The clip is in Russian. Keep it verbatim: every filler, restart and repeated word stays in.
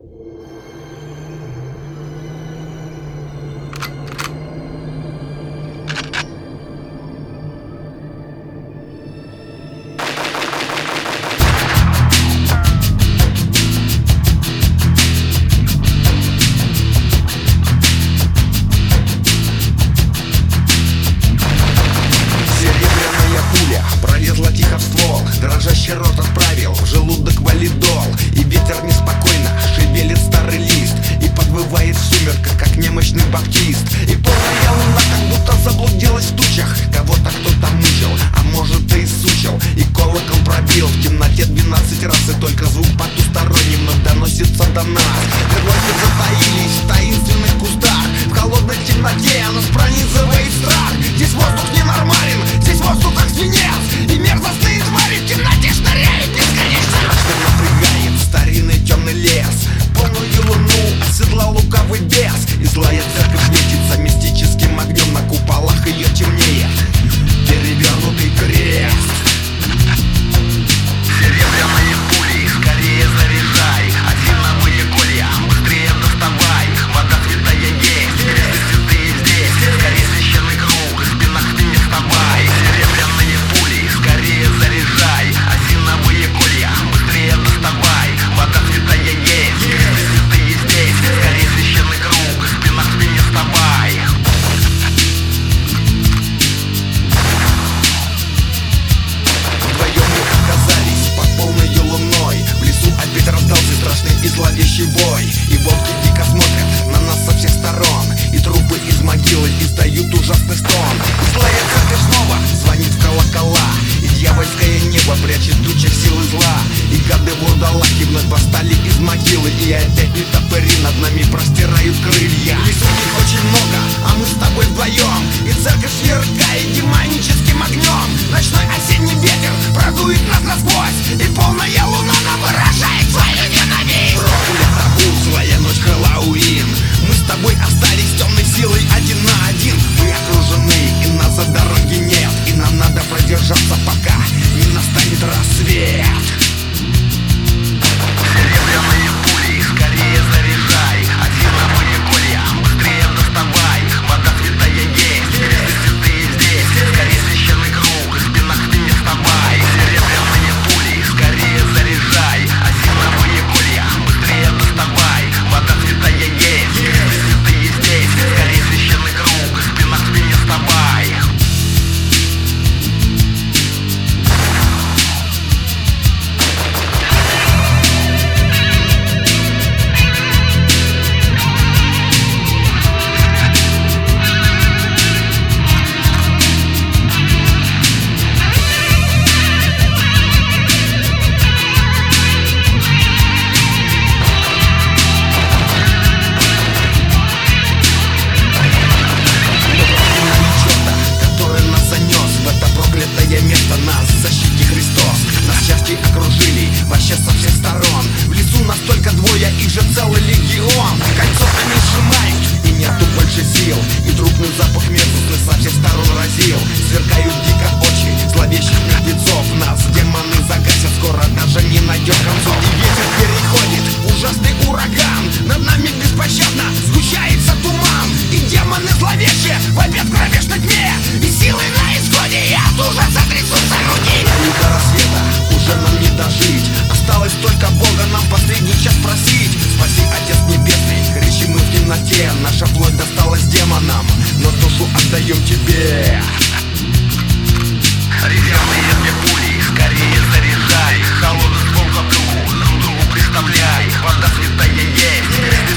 Пролезла тихо в ствол, дрожащий рот отправил в желудок валидол. И ветер неспокойно шевелит старый лист и подвывает в сумерках, как немощный баптист. И полная луна как будто заблудилась в тучах. Кого-то кто-то мучил, а может и сучил. И колокол пробил в темноте двенадцать раз. И только звук потусторонний вновь доносится до нас. Крылья затаились в таинственных кустах. В холодной темноте нас пронизывает страх. Здесь воздух ненормален, здесь воздух как свинец. И мерзостные твари в темноте шныряют бесконечно. Что напрягает старинный темный лес. Полную луну оседлал лукавый бес. И злая церковь светится мистическим огнем. На куполах ее темнеет перевернутый крест. Серебряные пули, скорее заряжай. Осиновые колья, быстрее доставай. Вода святая есть, кресты святые здесь. Скорее священный круг, в спинах ты не вставай. Серебряные пули, скорее заряжай. Осиновые колья, быстрее доставай. Вода святая есть, кресты святые здесь. Скорее священный круг, в спинах ты не вставай. Вдвоем мы оказались под полной луной. В лесу опять раздался страшный и зловещий вой. И волки дико смотрят на нас со всех сторон. И трупы из могилы издают ужасный стон. И злая церковь снова звонит в колокола. И дьявольское небо прячет тучи силы зла. И гады вурдалаки вновь восстали из могилы. И опять нетопыри над нами простирают крылья. В лесу их очень много, а мы с тобой вдвоем. И церковь сверкает демоническим огнем. Ночной осенний ветер продует нас насквозь. И полная луна нам выражает свою ненависть. Проклята злая ночь Хэллоуин. Мы с тобой остались темной силой один на один. Мы окружены, и нас за дороги нет. И нам надо продержаться, пока не настанет рассвет. Серебряные пули, скорее заряжай. Осиновые колья, быстрее доставай. Вода святая есть, кресты святые здесь. Скорее священный круг, в спинах ты не вставай. Серебряные пули, скорее заряжай. Осиновые колья, быстрее доставай. Вода святая есть, кресты святые здесь. Скорее священный круг, в спинах ты не вставай. Место нас, защити Христос. Нас счастье окружили вообще со всех сторон. В лесу нас только двое, их же целый легион. Кольцо они сжимают, и нету больше сил. И трупный запах мерзостный со всех сторон разил. Сверкают дико очи зловещих мертвецов. Нас демоны загасят, скоро даже не найдем концов. И ветер переходит в ужасный ураган. Над нами беспощадно сгущается туман. И демоны зловещие вопят в кромешной тьме. И силы на исходе, и от ужаса трясутся руки. И до рассвета уже нам не дожить. Осталось только Бога нам последний час просить. Спаси, Отец Небесный, кричим мы в темноте. Наша плоть досталась демонам, но душу отдаем Тебе. Резервные две пули, скорее заряжай. Холодный ствол к брюху, друг другу приставляй. Вода святая есть,